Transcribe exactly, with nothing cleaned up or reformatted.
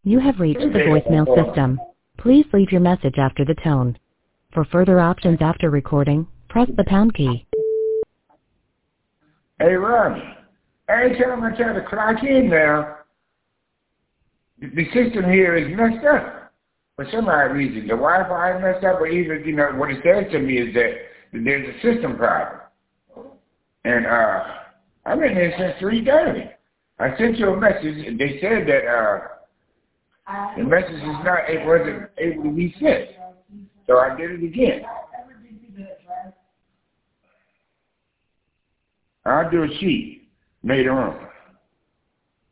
You have reached the voicemail system. Please leave your message after the tone. For further options after recording, press the pound key. Hey, Ronnie. Every time I try to clock in now, the system here is messed up. For some odd reason, the Wi-Fi is messed up, or even, you know, what it says to me is that there's a system problem. And uh, I've been here since three thirty. I sent you a message, and they said that uh, the message is not, it wasn't able to be sent. So I did it again. I'll do a sheet later on.